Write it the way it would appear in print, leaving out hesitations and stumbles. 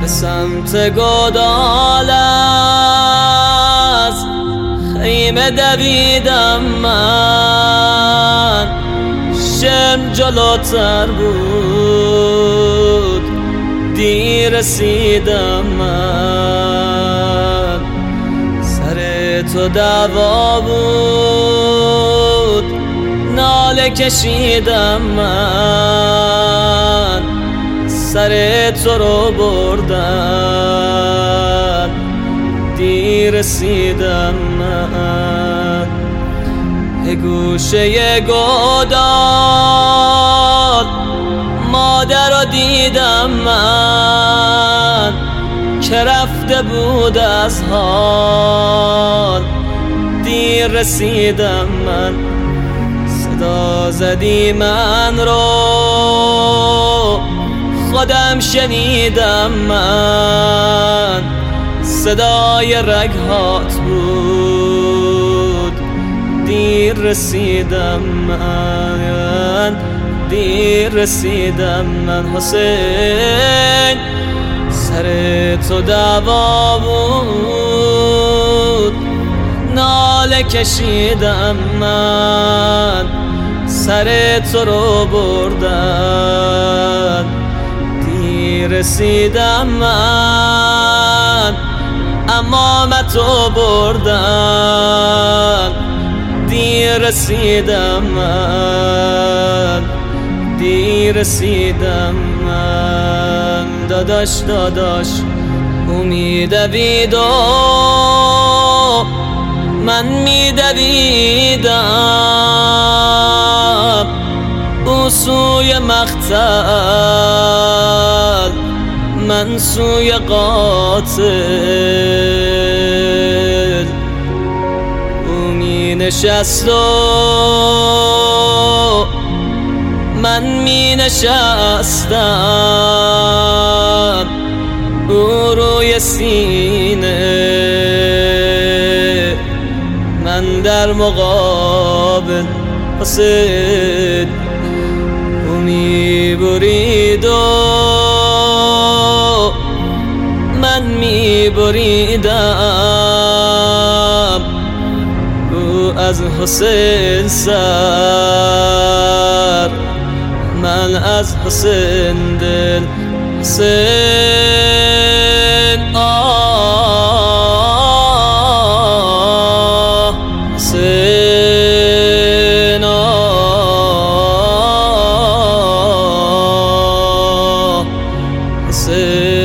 به سمت گودال از خیمه دویدم من، شم جلوتر بود دیر رسیدم من، سر تو دعوا بود ناله کشیدم من، سر تو رو بردن دیر رسیدم من. به گوشه گودال مادر رو دیدم من که رفته بود از حال، دیر رسیدم من. صدا زدی من رو خودم شنیدم من، صدای رگهات بود دیر رسیدم من، دیر رسیدم من. حسین سر تو دعوا بود ناله کشیدم من، سر تو رو بردن دیر رسیدم من، امامتو بردن دیر رسیدم من، دیر رسیدم من. داداش میدوید و من میدویدم او سوی مقتل من سوی قاتل، او می نشست و من می نشستم، او روی سینه من در مقابل. حسین او می برید و من می بریدم، او از حسین سر من از حسین دل. حسین آه حسین آه حسین